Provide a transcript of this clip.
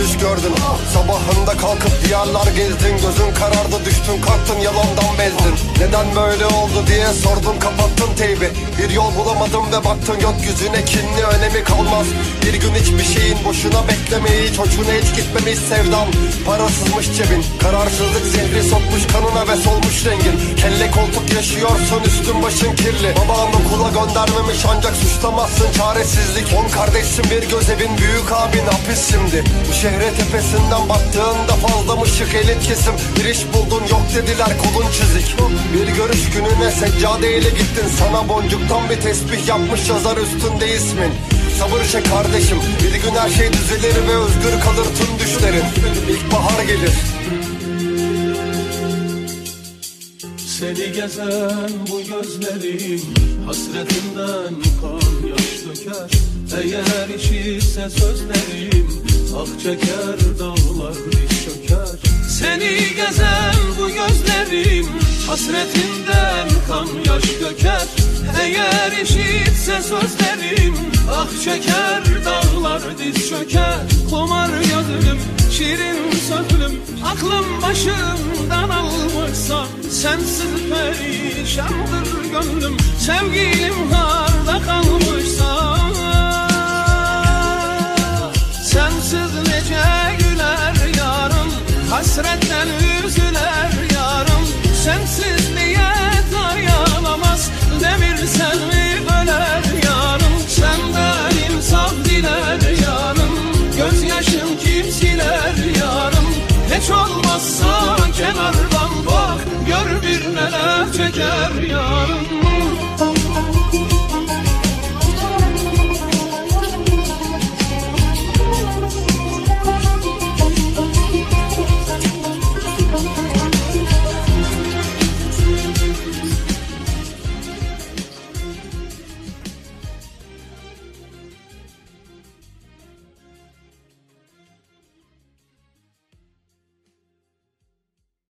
düş gördün. Sabahında kalkıp diyarlar gezdin, gözün karardı düştün kalktın yalandan bezdin. Neden böyle oldu diye sordun kapattın teybi. Bir yol bulamadım ve baktın gökyüzüne kinli, önemi kalmaz. Bir gün hiçbir şeyin boşuna beklemeyi, hiç hoşuna hiç gitmemiş sevdan. Parasızmış cebin, kararsızlık zehri sokmuş kanına ve solmuş rengin. Kelle koltuk yaşıyorsun, üstün başın kirli. Baban okula göndermemiş ancak suçlamazsın çaresizlik. 10 kardeşsin bir gözevin, büyük abin hapis şimdi. Bu şehre tepesinden baktığında fazla mı şık elit kesim. Bir iş buldun yok dediler kolun çizik. Bir görüş gününe seccadeyle gittin, sana boncuktan bir tesbih yapmış yazar üstünde ismin. Sabır çek kardeşim, bir gün her şey düzelir ve özgür kalır tüm düşlerin. İlkbahar gelir. Seni gezen bu gözlerim hasretinden kan yaş döker. Eğer işitse sözlerim ah çeker dağlar diz çöker. Seni gezen bu gözlerim hasretinden kan yaş döker. Eğer işitse sözlerim ah çeker dağlar diz çöker. Kumar gözlüm, şirin sözlüm, aklım başımdan almışsa sensiz perişandır gönlüm. Sevgilim harda kalmışsa sensiz nece güler yarım, hasretten üzüler yarım. Sensiz niyet dayanamaz, devirsen mi öler yarım. Senden insaf diler yarım, gözyaşım kim siler yarım. Hiç olmazsa kenardan bak, gör bir neler çeker yarım.